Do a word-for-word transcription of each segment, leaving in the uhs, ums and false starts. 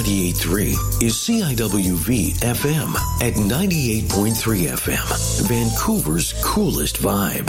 ninety-eight point three is C I W V F M at ninety-eight point three F M, Vancouver's coolest vibe.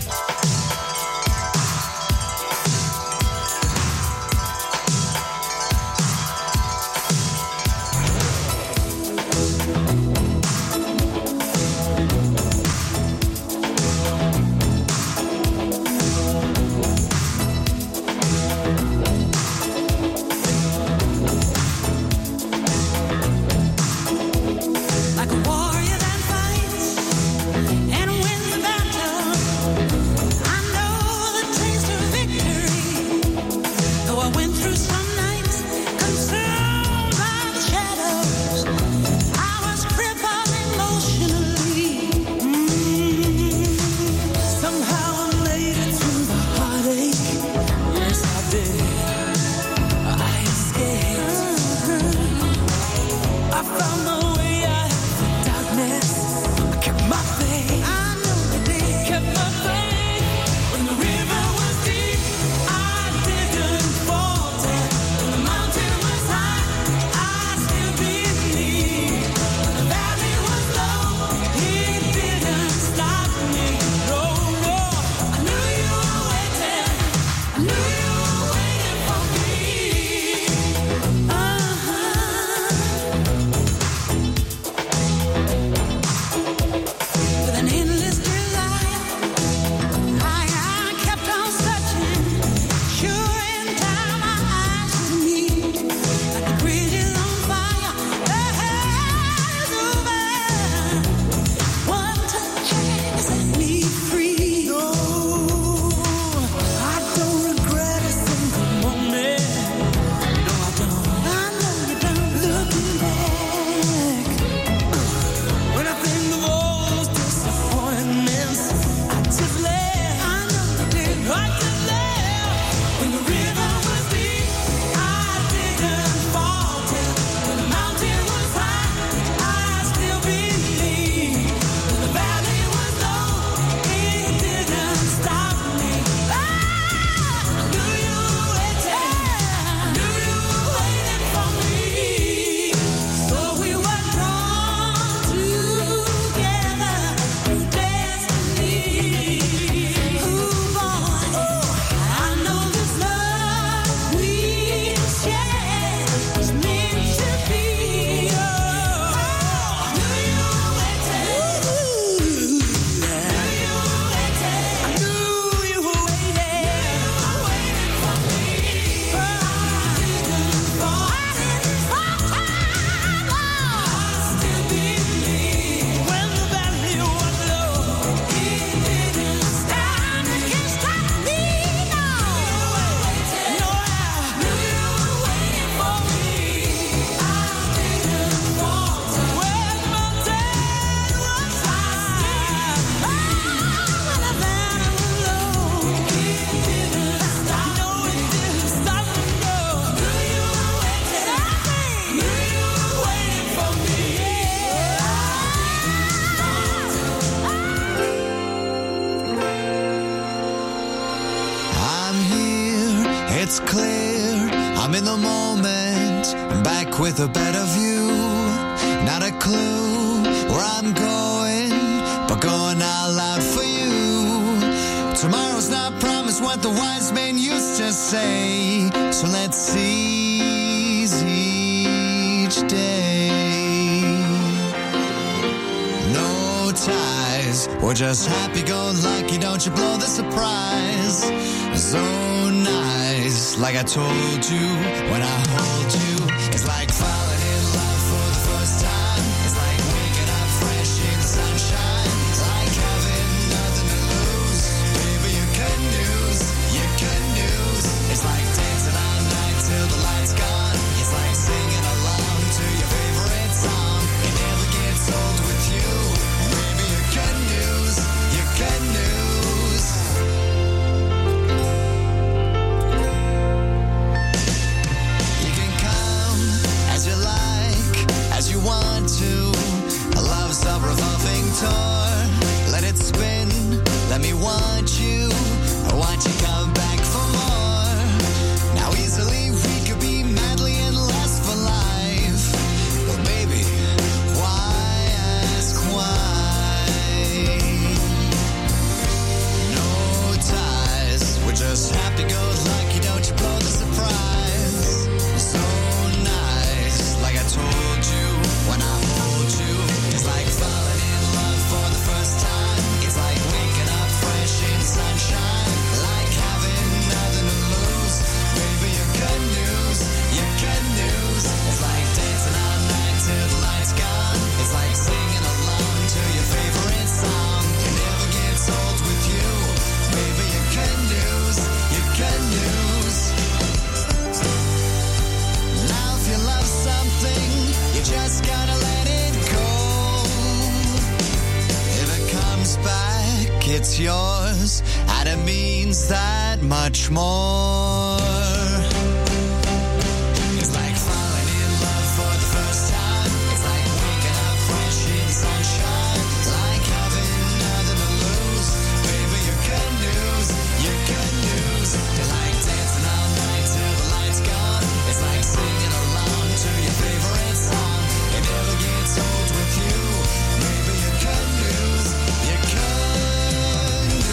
It's clear, I'm in the moment, back with a better view. Not a clue where I'm going, but going out loud for you. Tomorrow's not promised, what the wise men used to say. So let's seize each day. No ties, we're just happy-go-lucky, don't you blow the surprise. So nice, like I told you, when I hold you, it's like falling in love for the first time. It's like waking up fresh in the sunshine. It's like having nothing to lose. Baby, you good news, you good news. It's like dancing all night till the lights gone. It's like singing along to your favorite song. It never gets old with you. Baby, you good news, you good news. You want to a love's a revolving door. Let it spin, let me want you. I want you come back for more. Now easily we could be madly in lust for life. like it's yours, and it means that much more. It's like falling in love for the first time. It's like waking up fresh in sunshine. It's like having nothing to lose. Baby, you're good news, you're good news. You're like dancing all night till the lights gone. It's like singing along to your favorite song. It never gets old with you. Baby, you're good news, you're good news.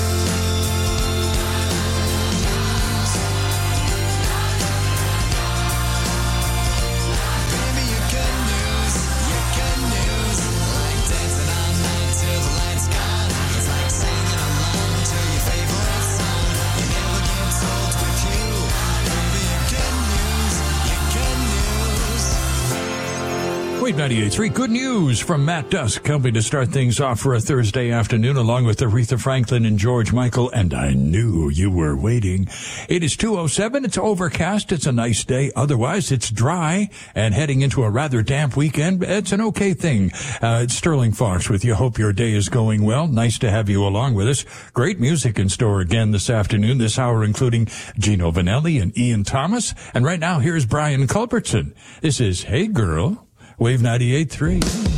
Baby, you're good news, you're good news. Like dancing all night till the lights gone. It's like singing along to your favorite song. It never gets old with you. Baby, you're good news, you're good news. Wave ninety-eight point three, good news from Matt Dusk, helping to start things off for a Thursday afternoon, along with Aretha Franklin and George Michael, and I knew you were waiting. It is two oh seven, it's overcast, it's a nice day, otherwise it's dry, and heading into a rather damp weekend, it's an okay thing. Uh, it's Sterling Fox with you, hope your day is going well, nice to have you along with us. Great music in store again this afternoon, this hour including Gino Vanelli and Ian Thomas, and right now here's Brian Culbertson. This is Hey Girl, Wave ninety-eight point three.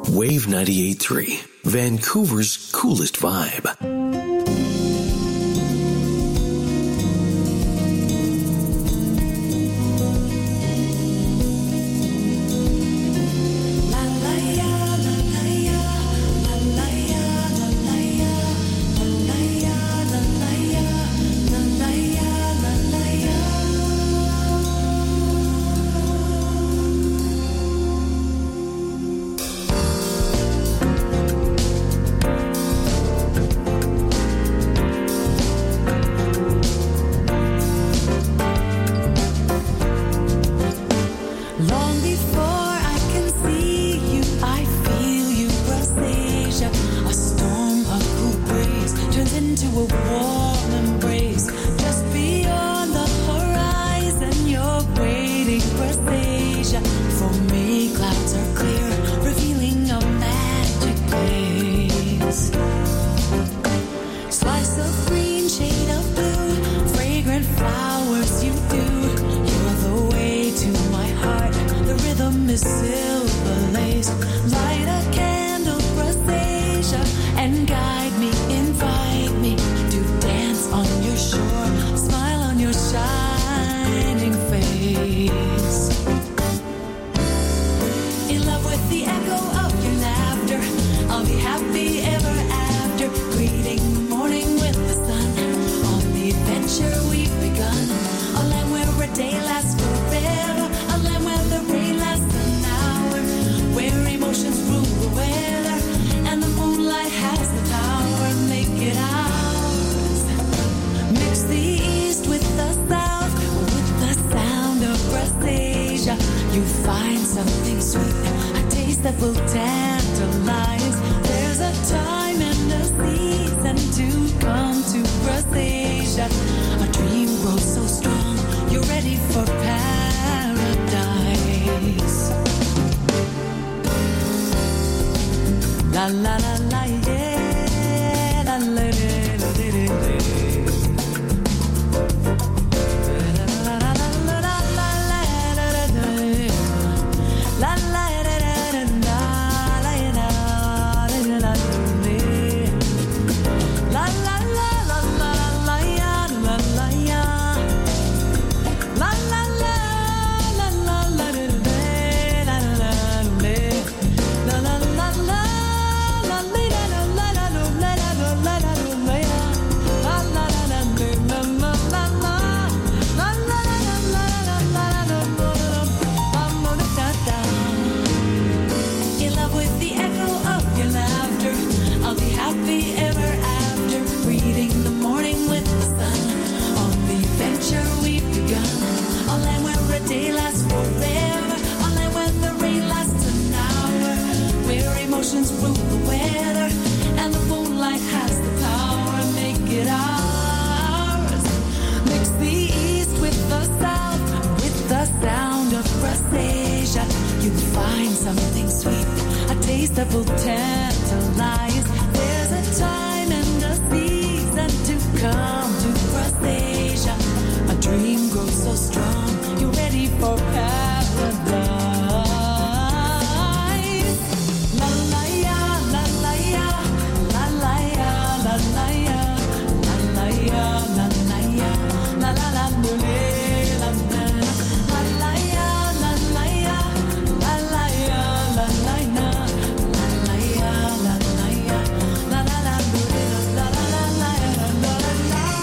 Wave ninety-eight point three, Vancouver's coolest vibe. La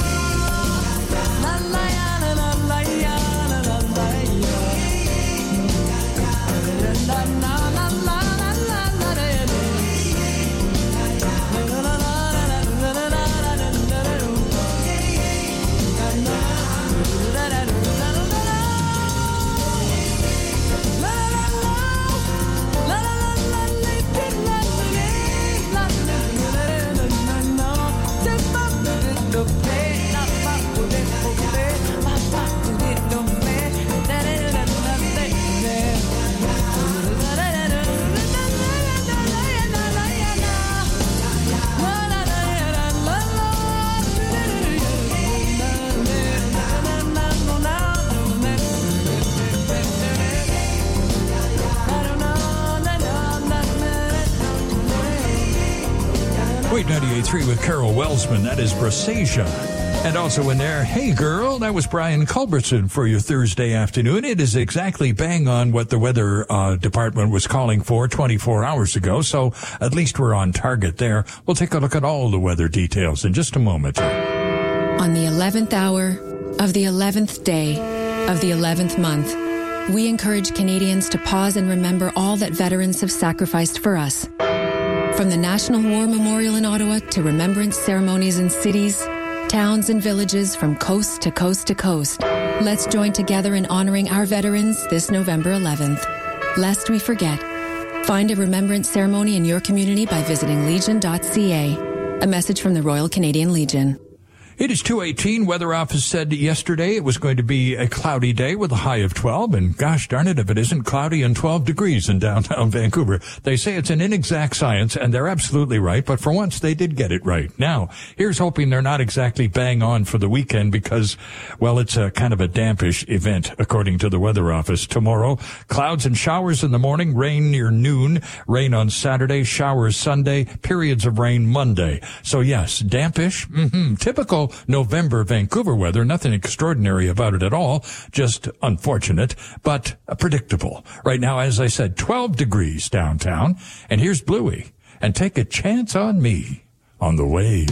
Wait ninety-eight point three with Carol Welsman. That is Brasasia. And also in there, hey girl, that was Brian Culbertson for your Thursday afternoon. It is exactly bang on what the weather uh, department was calling for twenty-four hours ago, so at least we're on target there. We'll take a look at all the weather details in just a moment. On the eleventh hour of the eleventh day of the eleventh month, we encourage Canadians to pause and remember all that veterans have sacrificed for us. From the National War Memorial in Ottawa to remembrance ceremonies in cities, towns and villages from coast to coast to coast, let's join together in honoring our veterans this November eleventh. Lest we forget. Find a remembrance ceremony in your community by visiting legion dot c a. A message from the Royal Canadian Legion. It is two eighteen. Weather Office said yesterday it was going to be a cloudy day with a high of twelve. And gosh darn it, if it isn't cloudy and twelve degrees in downtown Vancouver. They say it's an inexact science, and they're absolutely right. But for once, they did get it right. Now, here's hoping they're not exactly bang on for the weekend because, well, it's a kind of a dampish event, according to the Weather Office. Tomorrow, clouds and showers in the morning, rain near noon, rain on Saturday, showers Sunday, periods of rain Monday. So yes, dampish, mm-hmm, typical November Vancouver weather, nothing extraordinary about it at all, just unfortunate, but predictable. Right now, as I said, twelve degrees downtown, and here's Bluey, and Take a Chance on Me on the Wave.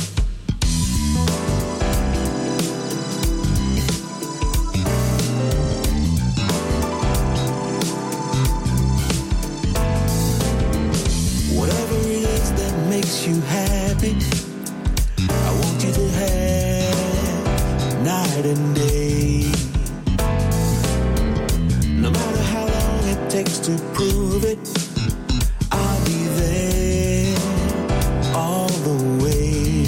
Whatever it is that makes you happy, I want you to have night and day. No matter how long it takes to prove it, I'll be there all the way.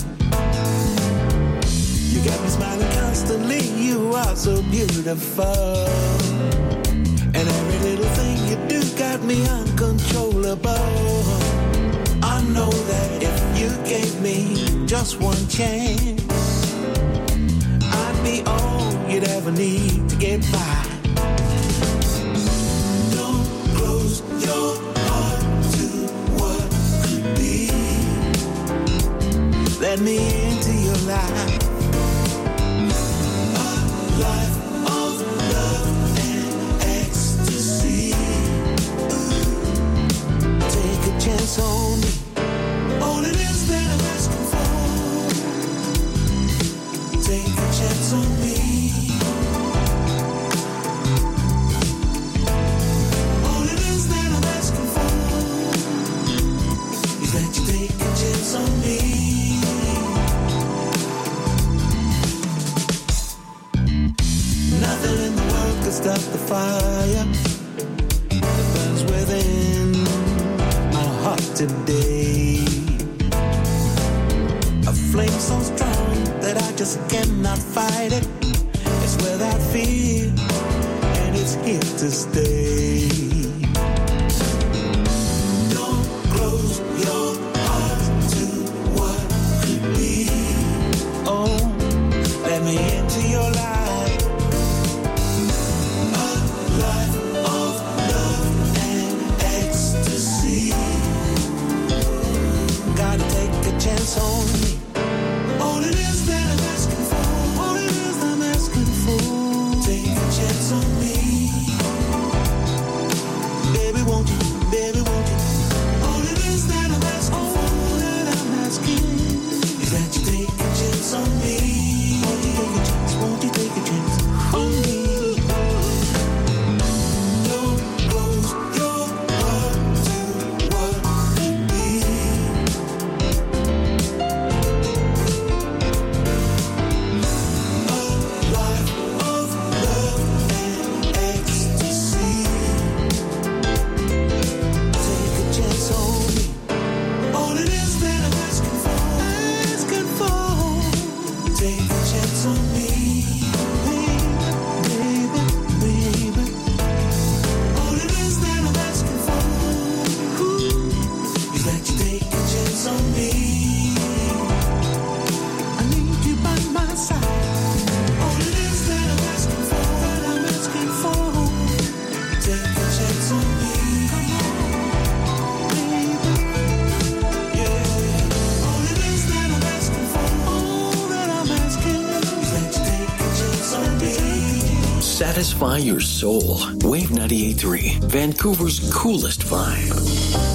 You got me smiling constantly, you are so beautiful. And every little thing you do got me uncontrollable. I know that if you gave me just one chance, I'd be all you'd ever need to get by. Don't close your heart to what could be. Let me into your life. A life of love and ecstasy. Take a chance on me. All it is that I'm asking for. Take a chance on me. All it is that I'm asking for is that you take a chance on me. Nothing in the world could stop the fire that burns within my heart today. A flame so strong that I just cannot fight it. It's without fear, and it's here to stay. Don't close your heart to what could be. Oh, let me into your life. A life of love and ecstasy. Gotta take a chance on me. All it is that I'm asking for, all it is I'm asking for. Take a chance on me. satisfy your soul. Wave ninety-eight point three, Vancouver's coolest vibe.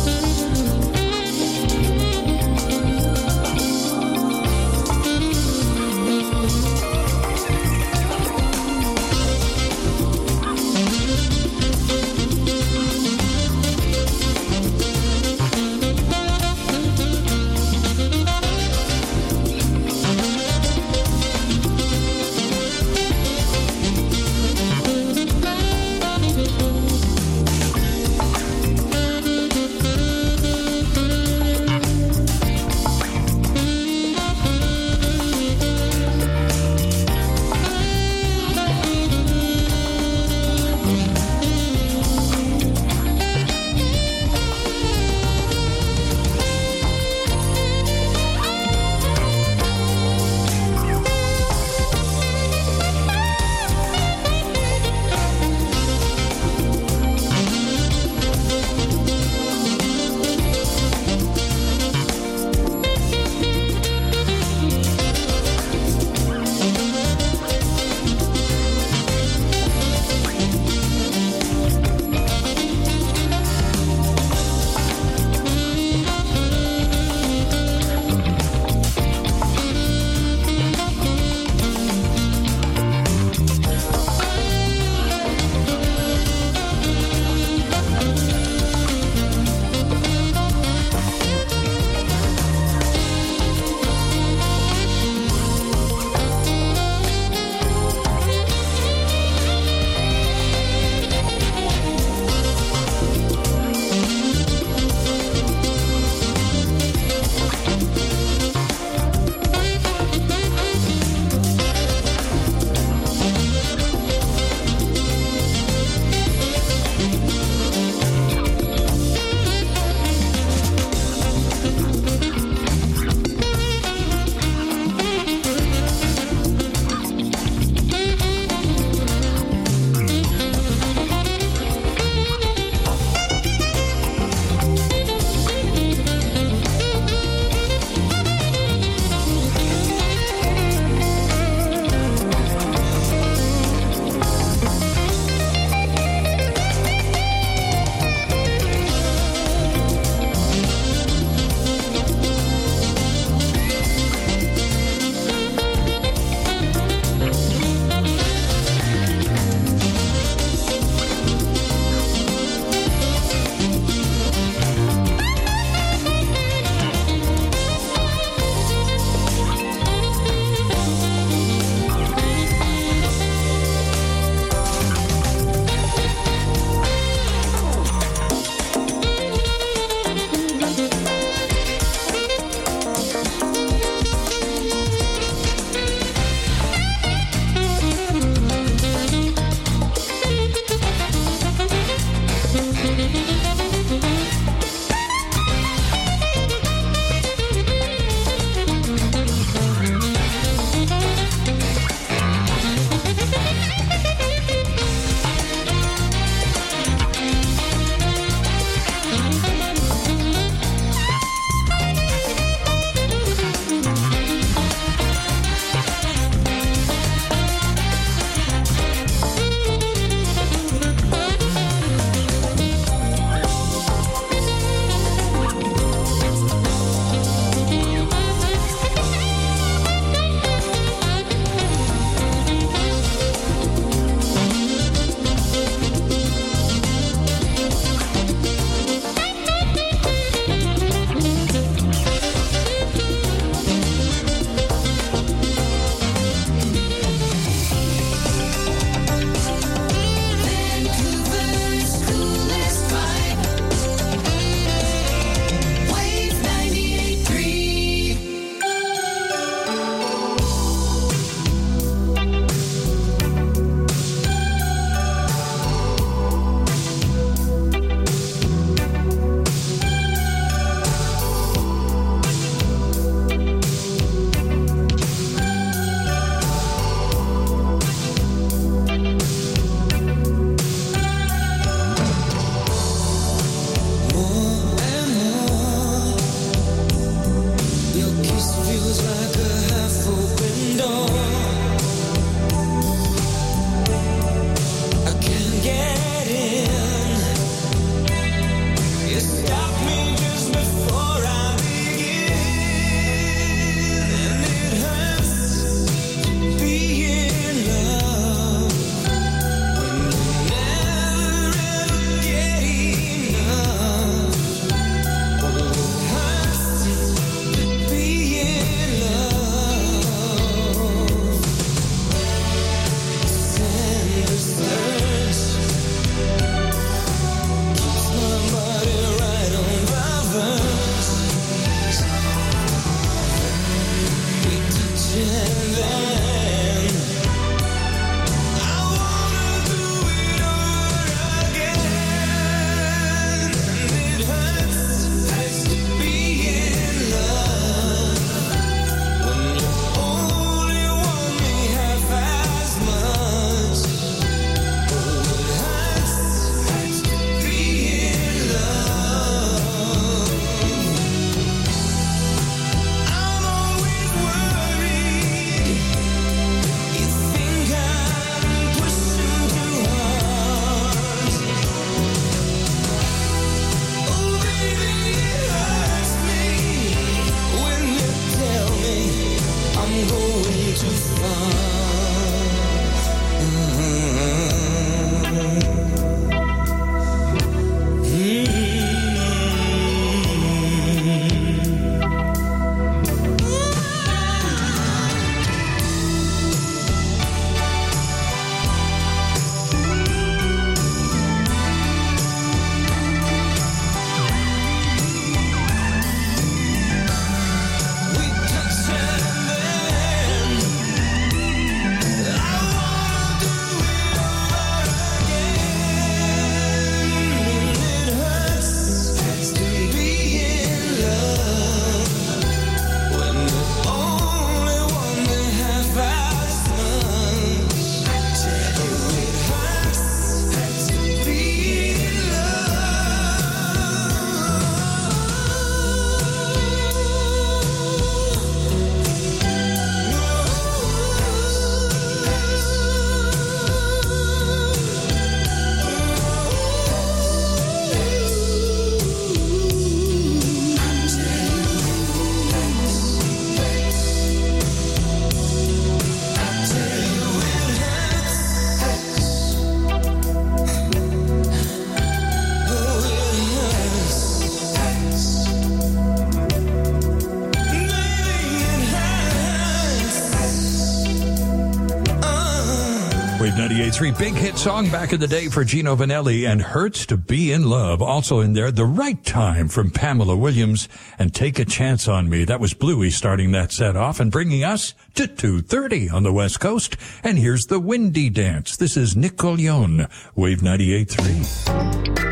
three, big hit song back in the day for Gino Vanelli, and Hurts to Be in Love. Also in there, The Right Time from Pamela Williams, and Take a Chance on Me. That was Bluey starting that set off and bringing us to two thirty on the West Coast. And here's the Windy Dance. This is Nick Collion, Wave ninety-eight point three.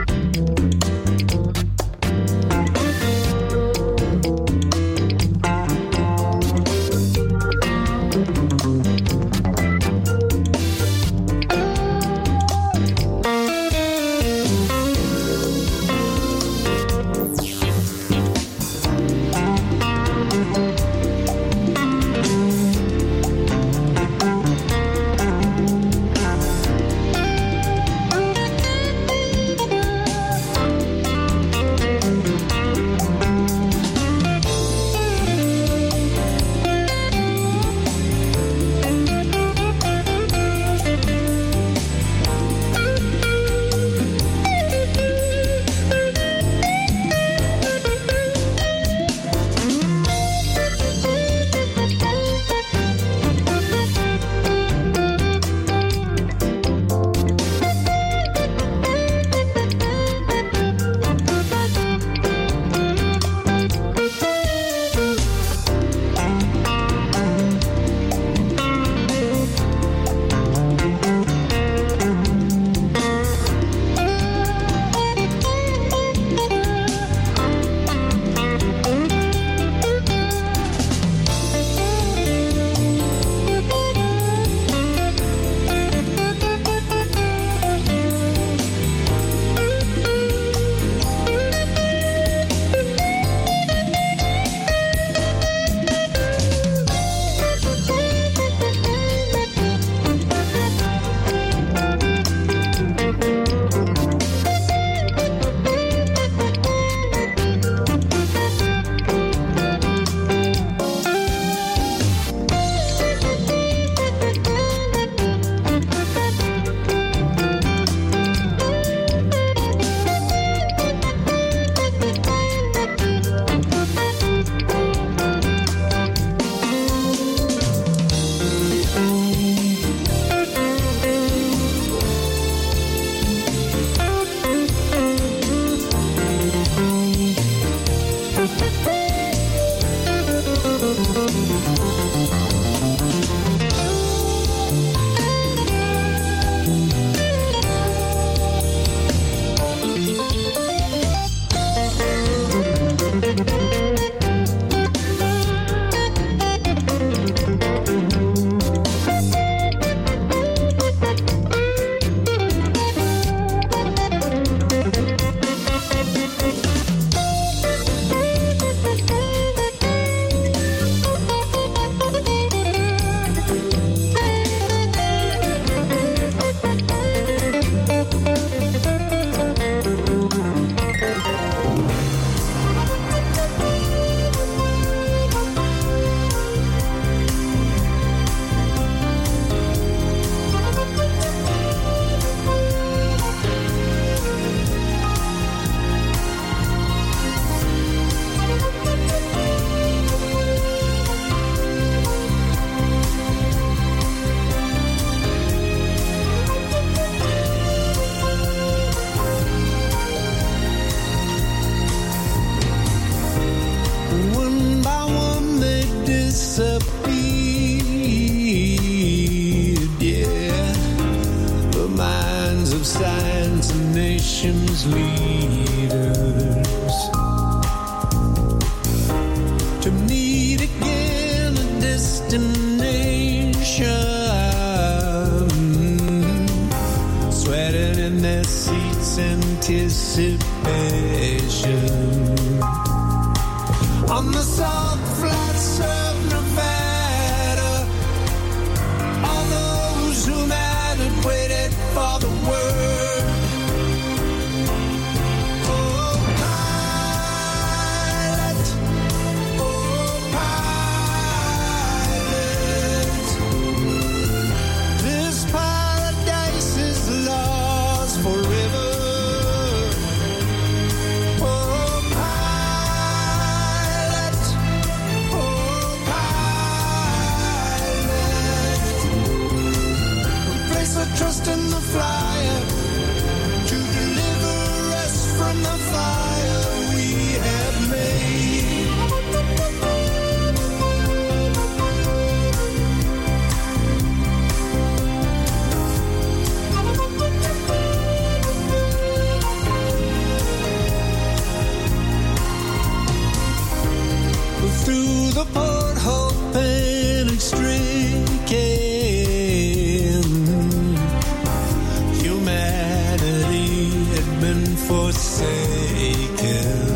and forsaken.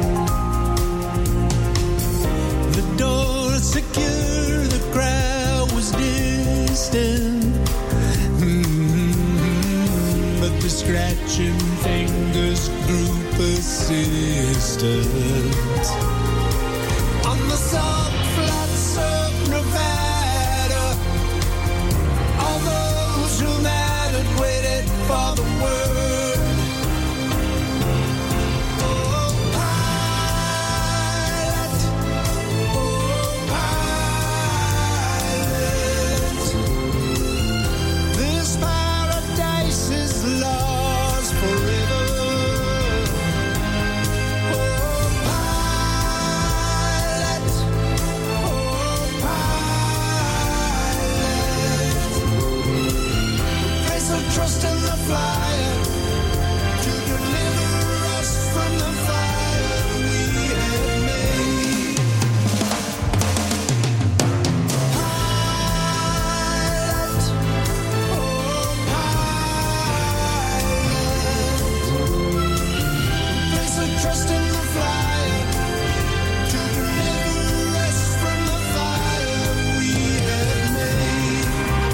The door secure, the crowd was distant, mm-hmm. but the scratching fingers grew persistent. On the salt flats of Nevada, all those who mattered waited for the word. Oh, pilot, oh, pilot, this paradise is lost forever. Trust in the flyer to deliver us from the fire we had made. Pilot, oh pilot, place a trust in the flyer to deliver us from the fire we had made.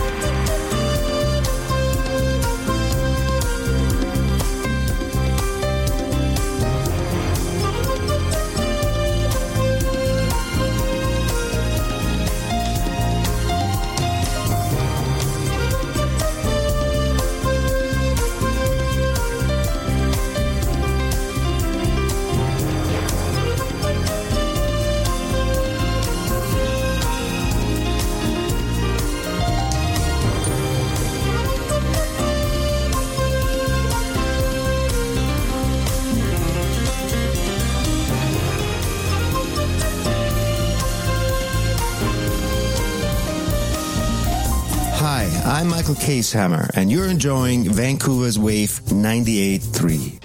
Hi, I'm Michael Casehammer, and you're enjoying Vancouver's Wave ninety-eight point three.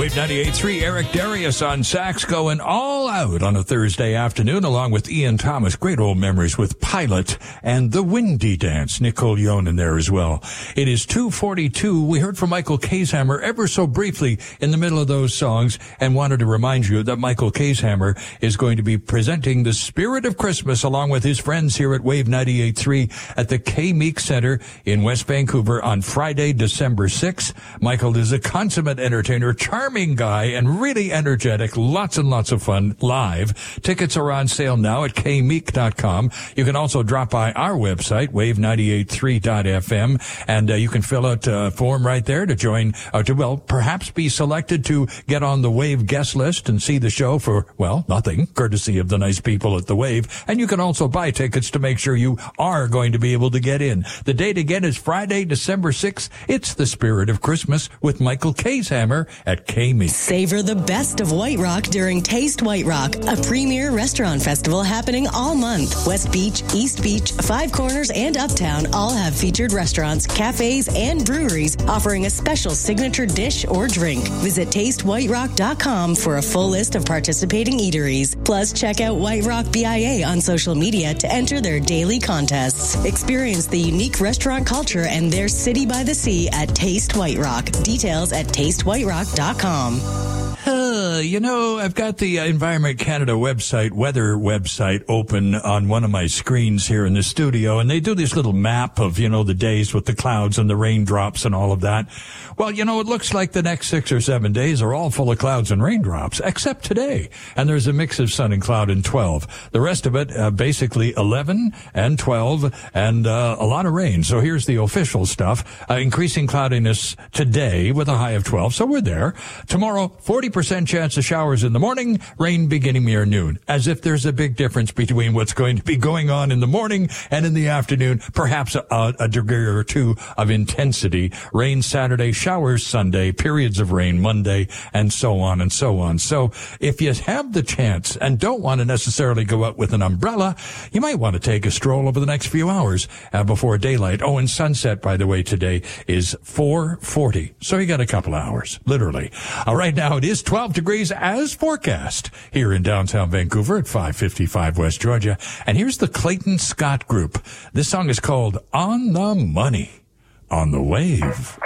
Wave ninety-eight point three, Eric Darius on sax going all out on a Thursday afternoon, along with Ian Thomas. Great old memories with Pilot and The Windy Dance. Nicole Yonan there as well. It is two forty-two. We heard from Michael Kayshammer ever so briefly in the middle of those songs and wanted to remind you that Michael Kayshammer is going to be presenting the Spirit of Christmas along with his friends here at Wave ninety-eight point three at the K-Meek Center in West Vancouver on Friday, December sixth. Michael is a consummate entertainer, charming guy, and really energetic. Lots and lots of fun live. Tickets are on sale now at k meek dot com. You can also drop by our website, wave nine eight three dot f m, and uh, you can fill out a form right there to join, uh, to, well, perhaps be selected to get on the Wave guest list and see the show for, well, nothing, courtesy of the nice people at the Wave. And you can also buy tickets to make sure you are going to be able to get in. The date again is Friday, December sixth. It's the Spirit of Christmas with Michael Kayshammer at K-Meek. Savor the best of White Rock during Taste White Rock, a premier restaurant festival happening all month. West Beach, East Beach, Five Corners, and Uptown all have featured restaurants, cafes, and breweries offering a special signature dish or drink. Visit taste white rock dot com for a full list of participating eateries. Plus, check out White Rock B I A on social media to enter their daily contests. Experience the unique restaurant culture and their city by the sea at Taste White Rock. Details at taste white rock dot com. Uh, you know, I've got the uh, Environment Canada website, weather website, open on one of my screens here in the studio, and they do this little map of, you know, the days with the clouds and the raindrops and all of that. Well, you know, it looks like the next six or seven days are all full of clouds and raindrops, except today. And there's a mix of sun and cloud in twelve. The rest of it, uh, basically eleven and twelve and uh, a lot of rain. So here's the official stuff. Uh, increasing cloudiness today with a high of twelve. So we're there. Tomorrow, forty percent chance of showers in the morning, rain beginning near noon. As if there's a big difference between what's going to be going on in the morning and in the afternoon. Perhaps a, a degree or two of intensity. Rain Saturday, showers Sunday, periods of rain Monday, and so on and so on. So if you have the chance and don't want to necessarily go out with an umbrella, you might want to take a stroll over the next few hours uh, before daylight. Oh, and sunset, by the way, today is four forty. So you got a couple hours, literally. All right, now it is twelve degrees as forecast here in downtown Vancouver at five fifty-five West Georgia. And here's the Clayton Scott Group. This song is called On the Money on the Wave.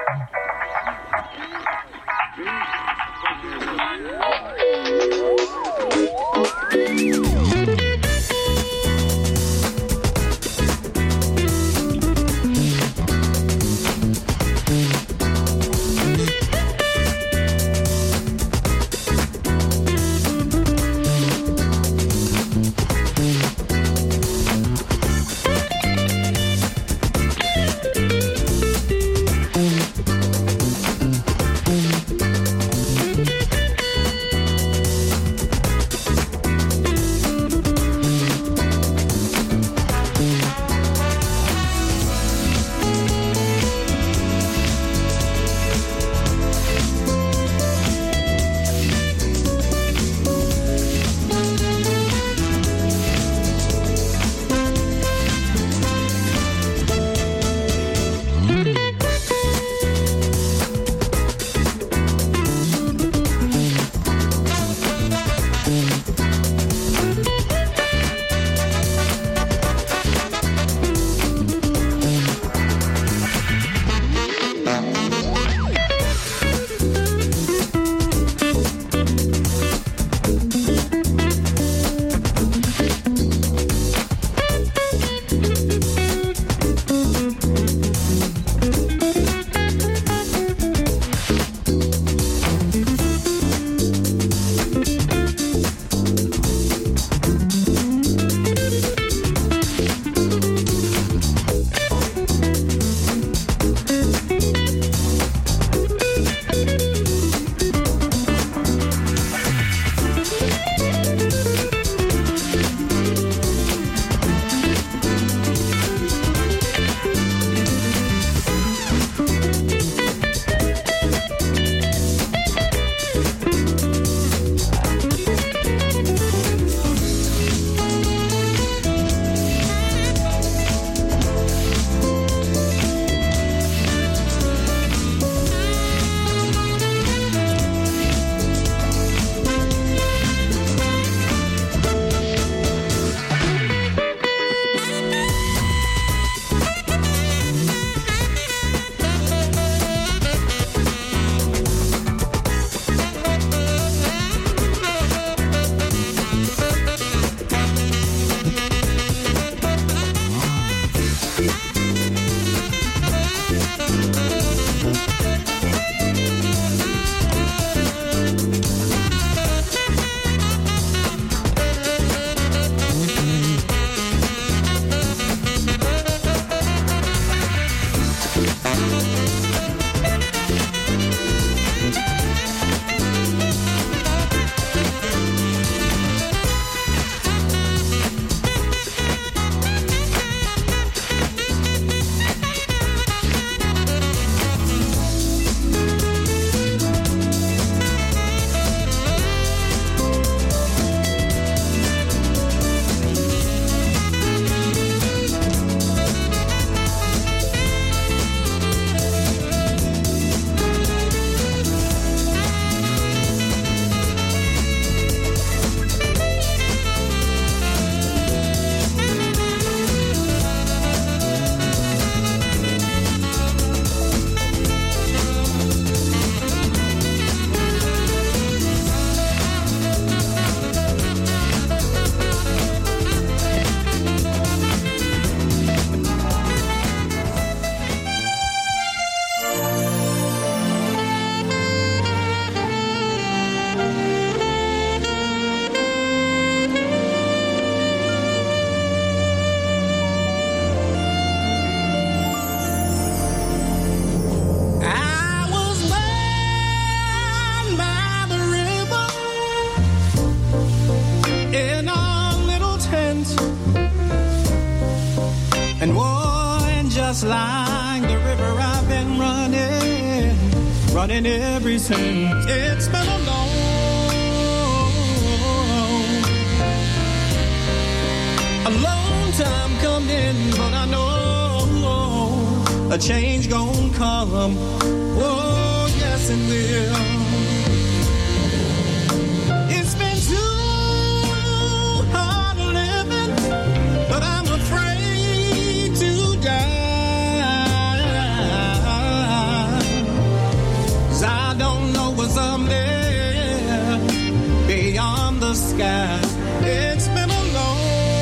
running every sin. It's been a long, a long time coming, but I know a change gon' come. Oh, yes it will. It's been too hard living, but I'm afraid to die. 'Cause I don't know what's up there beyond the sky. It's been a long,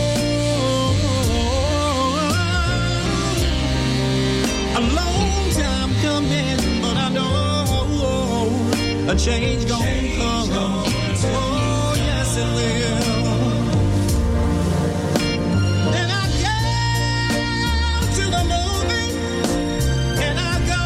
a long time coming, but I know a change gon' come. Oh, yes it will. Then I get to the movie and I go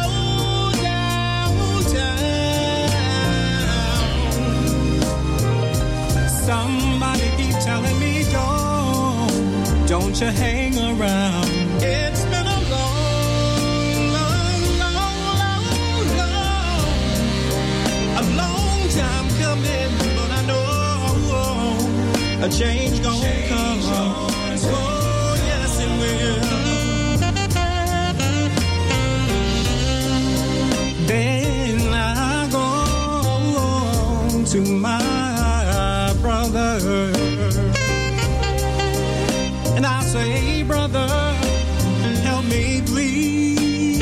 downtown. Somebody keep telling me don't, don't you hang around. It's been a long, long, long, long, long, a long time coming, but I know a change gon' come. Oh, yes it will. Then I go to my brother and I say, brother, help me please.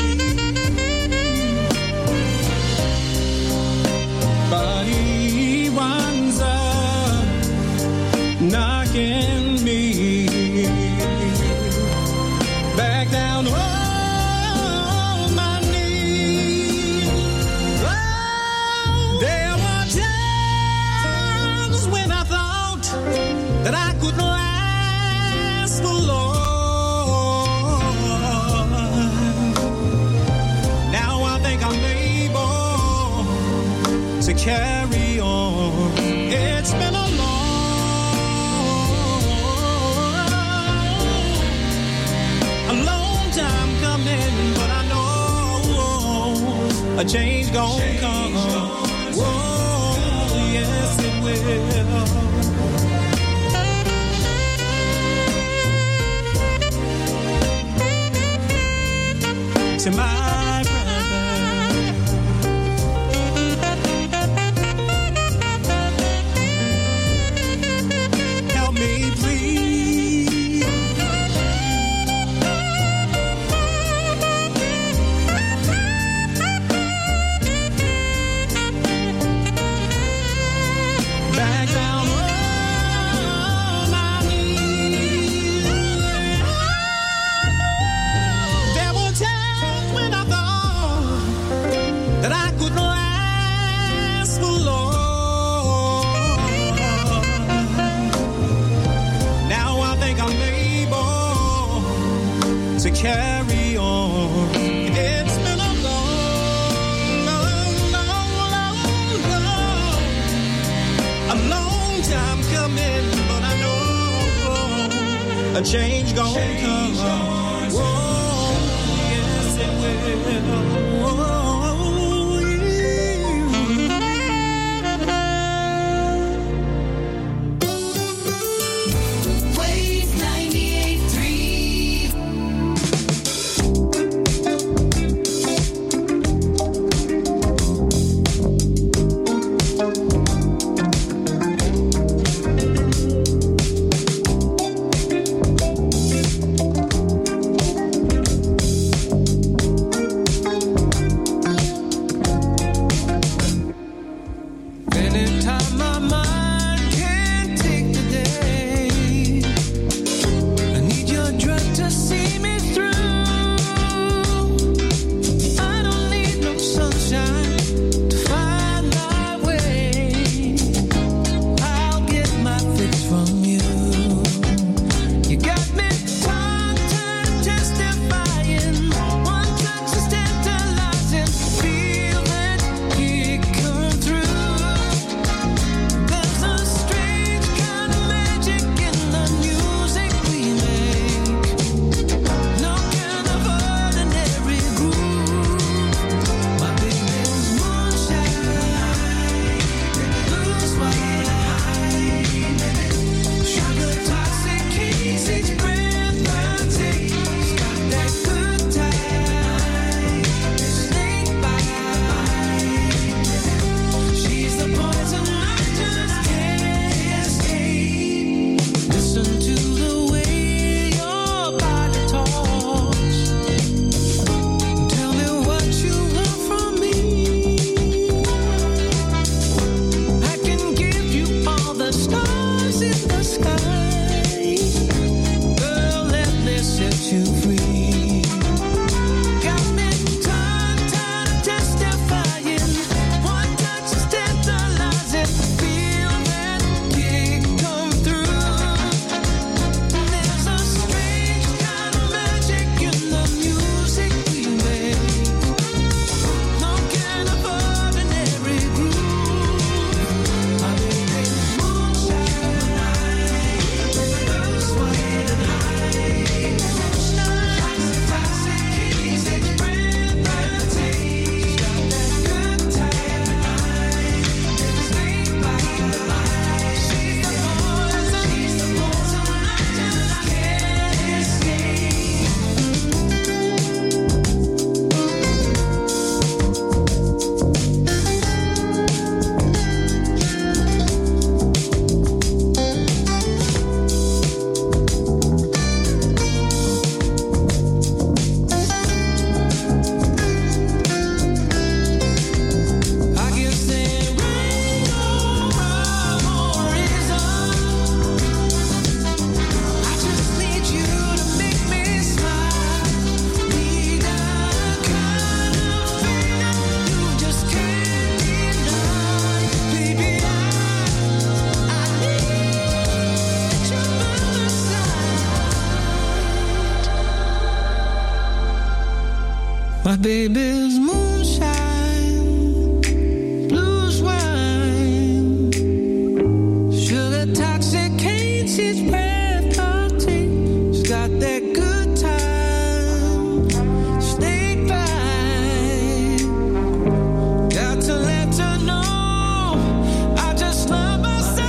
But he winds up knocking me back down on my knees. Oh, there were times when I thought that I could last for long. Now I think I'm able to carry on. It's been a long, a long time coming, but I know a change gon' come. Whoa, yes it will. To my brother, help me please. Back down on my knees. There were times when I thought that I could last for long. Now I think I'm able to carry on. It's been a long, long, long, long, long, a long time coming, but I know a change gon' come. Whoa, yes it will. Whoa, yeah. Wave ninety-eight point three. baby's moonshine, blues wine, sugar toxicates each breath of tea. She's got that good time, snake bite. Got to let her know I just love myself.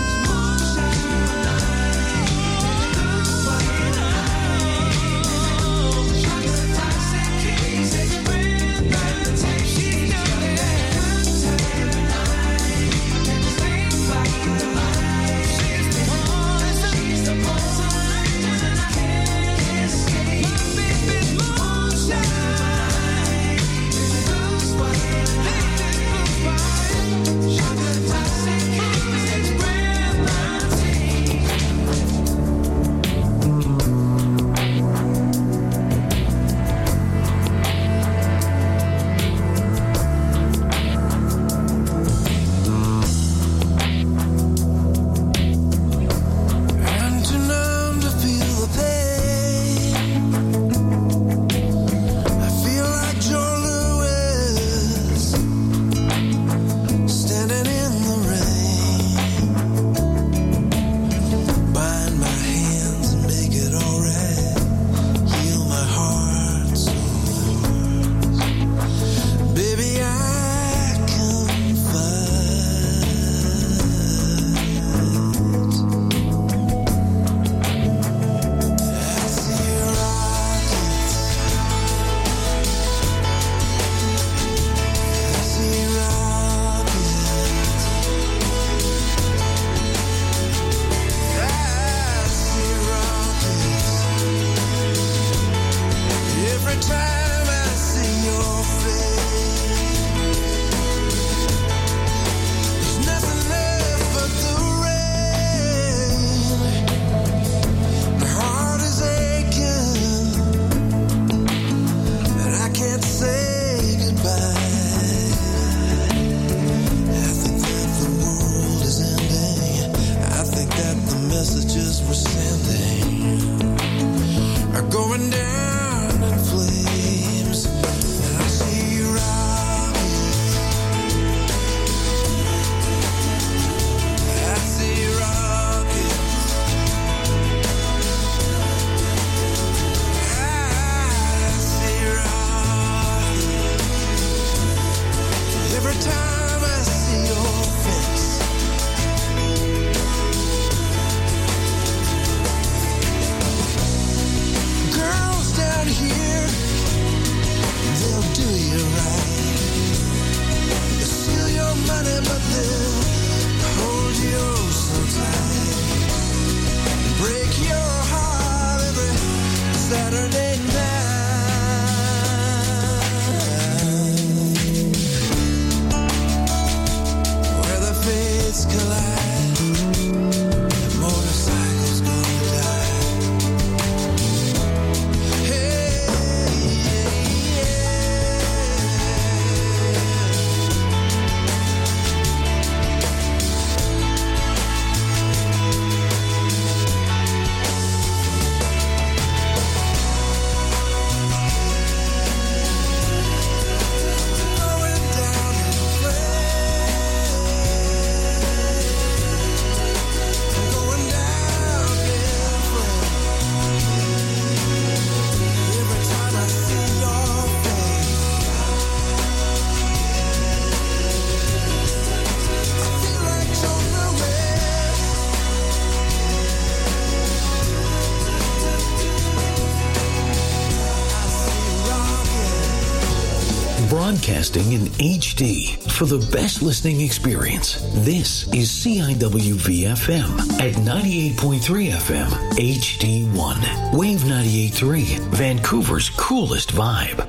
Broadcasting in H D for the best listening experience. This is C I W V F M at ninety-eight point three F M H D one. Wave ninety-eight point three, Vancouver's coolest vibe.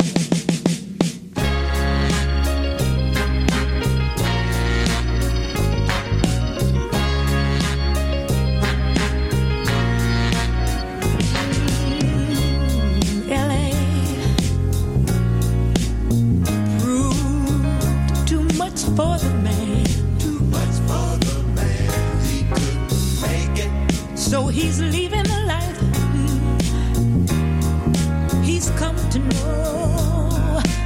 He's come to know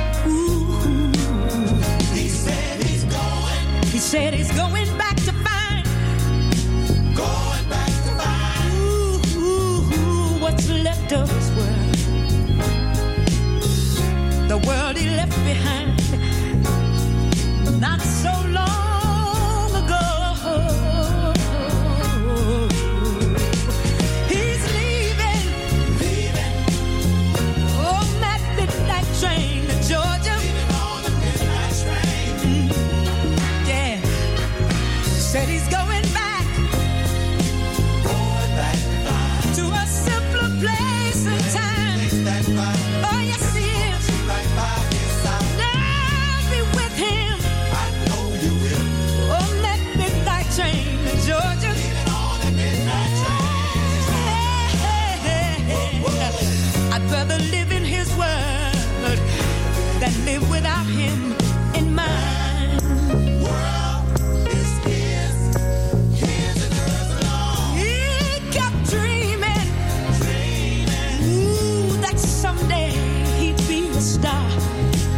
rather live in his word than live without him in mind. World is his, his and hers alone. He kept dreaming, dreaming, ooh, that someday he'd be a star.